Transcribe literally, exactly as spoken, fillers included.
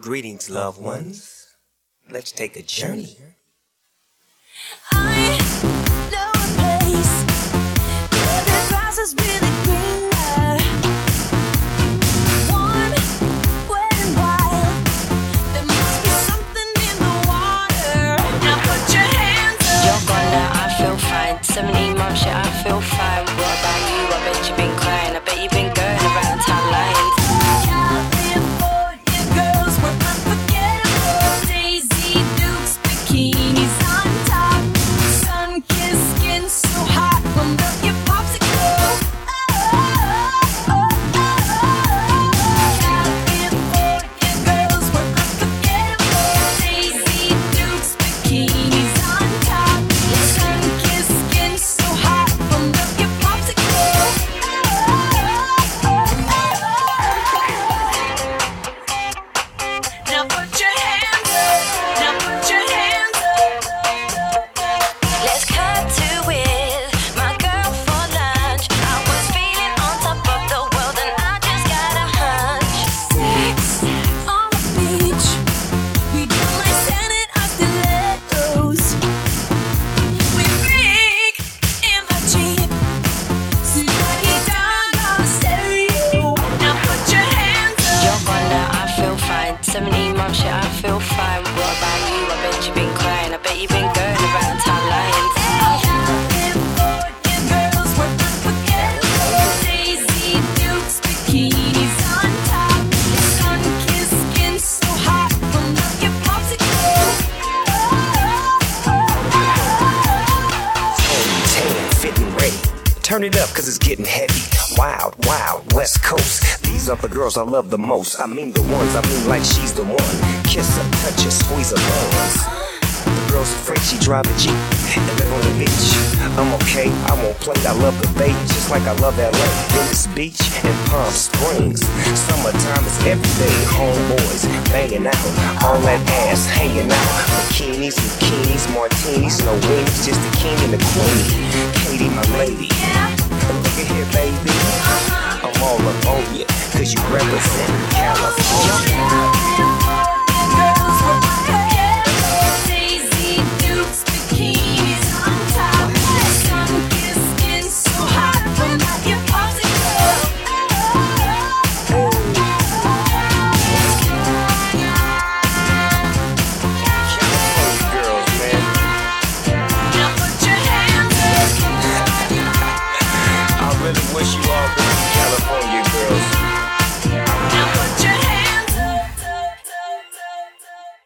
Greetings, loved ones. Let's take a journey. I know a place where the grass is really greener. Warm, wet and wild. There must be something in the water. Now put your hands up. You're gone now, I feel fine. seventeen months, yeah, I feel fine. What about you? I bet you've been crying. I bet you've been going around town lying. California girls were unforgettable. Daisy Dukes, bikinis on top. Sun-kissed skin so hot, will melt your popsicle. Oh, oh, oh, oh. California girls were unforgettable. Daisy Dukes, bikinis on top. Sun-kissed skin so hot, will melt your popsicle. Oh, oh, oh, oh. Now put your hands up. Now put your hands up. Let's cut to it, my girl for lunch. I was feeling on top of the world and I just got a hunch. Sex on the beach. We do like Senate stilettos. We freak in the Jeep. Somebody down on the stereo. Now put your hands up. You're gone now, I feel fine. seventeen months, yeah, I feel fine. What about you? I bet you've been crying. I bet you've been going around town lying. California girls were unforgettable. Daisy Dukes, bikinis on top. Sun-kissed skin so hot, will melt your popsicle. Tan, fit and ready. Turn it up cause it's getting heavy. Wild, wild, West Coast. These are the girls I love the most. I mean the ones, I mean like she's the one. Kiss her, touch her, squeeze her bones. The girl's afraid she drive a Jeep and live on the beach. I'm okay, I won't play, I love the bay just like I love L A. Venice Beach and Palm Springs. Summertime is every day. Homeboys banging out, all that ass hanging out. Bikinis, bikinis, martinis, no wings, just the king and the queen. Katie, my lady. Look at here, baby. I'm all up on you, cause you represent California.